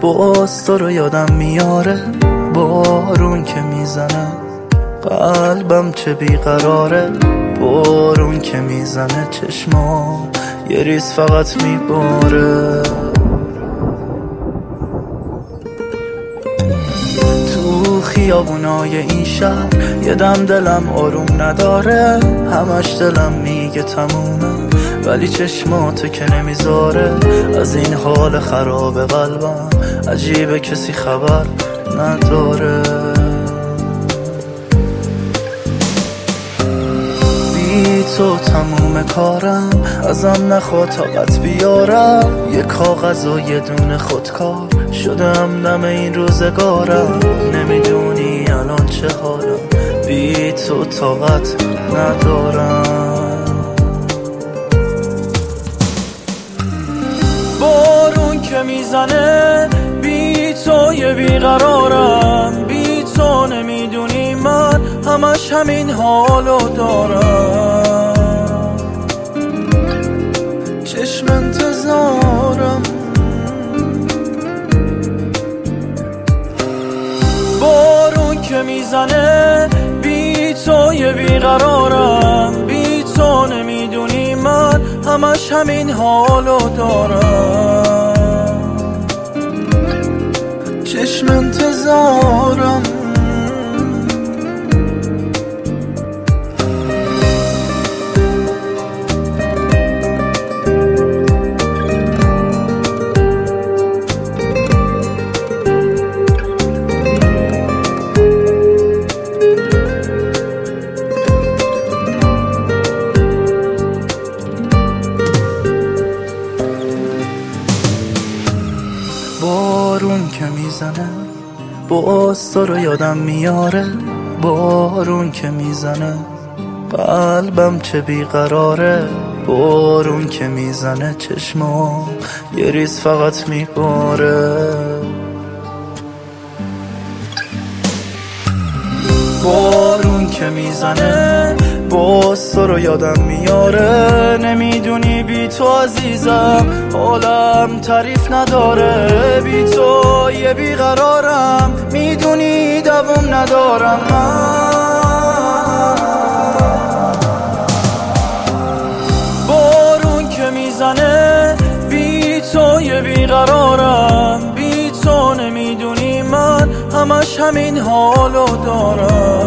باز تو رو یادم میاره، بارون که میزنه قلبم چه بیقراره، بارون که میزنه چشمام یه ریز فقط میباره. تو خیابونای این شهر یه دم دلم آروم نداره، همش دلم میگه تمومه ولی چشماتو که نمیذاره. از این حال خراب قلبم عجیبه کسی خبر نداره. بی تو تموم کارم، ازم نخوا طاقت بیارم، یه کاغذ و یه دونه خودکار شدم دم این روزگارم. نمیدونی الان چه حالم، بی تو طاقت ندارم. بارون که میزنه بی تو یه بیقرارم، بی تو نمیدونی من همش همین حالو دارم. چشم انتظارم، بارون که میزنه بی تو یه بیقرارم، بی تو نمیدونی من همش همین حالو دارم. چشم انتظارم، بارون که میزنه باز تو رو یادم میاره، بارون که میزنه قلبم چه بیقراره، بارون که میزنه چشمام یه ریز فقط میباره. بارون که میزنه باز تو رو یادم میاره، نمیدونی بی تو عزیزم حالم تعریف نداره. بی تو یه بیقرارم، میدونی دوام ندارم من. بارون که میزنه بی تو یه بیقرارم، بی تو نمیدونی من همش همین حالو دارم.